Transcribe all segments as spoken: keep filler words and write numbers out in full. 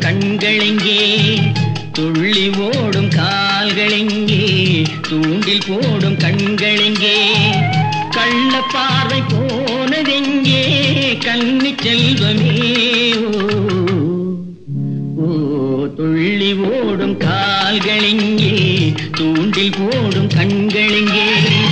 கண்களெங்கே துள்ளி ஓடும் கால்களெங்கே தூண்டில் போடும் கண்களெங்கே கள்ள பார்வை போனதெங்கே கன்னி செல்வமே ஓ துள்ளி ஓடும் கால்களெங்கே தூண்டில் போடும் கண்களெங்கே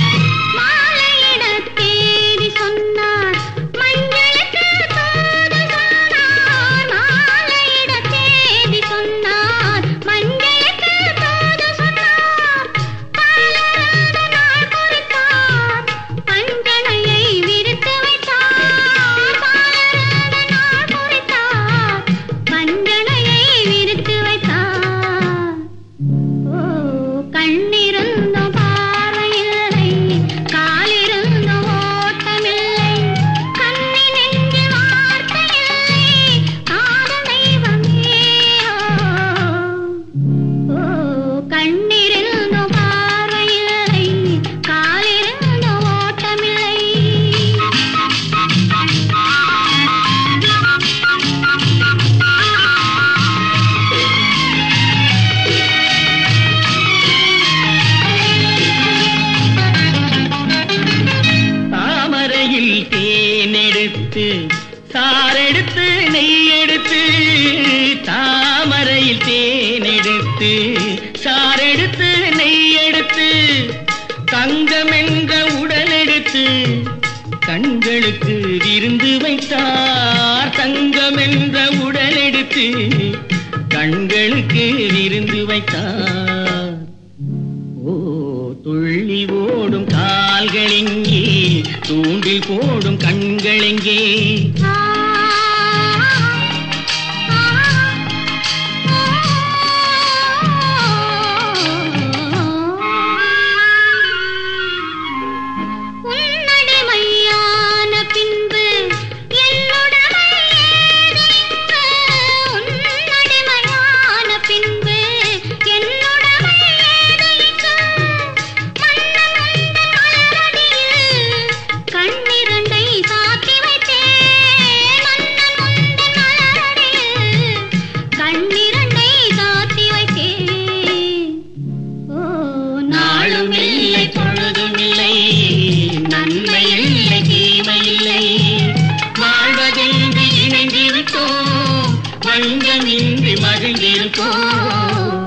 தேனெடுத்து சாரெடுத்து நெய்யெடுத்து தாமரையில் தேனெடுத்து சாரெடுத்து நெய்யெடுத்து தங்கம் என்ற உடலெடுத்து கண்களுக்கு விருந்து வைத்தார் தங்கம் என்ற உடலெடுத்து கண்களுக்கு விருந்து வைத்தார் ஓ துள்ளி ஓடும் கால்களெங்கே தூண்டில் போடும் கண்களெங்கே பொழுதுமில்லை நன்மை இல்லை தீமை இல்லை வாழ்வதென்று இணைந்து விட்டோம் வஞ்சமின்றி மகிழ்ந்திருப்போம்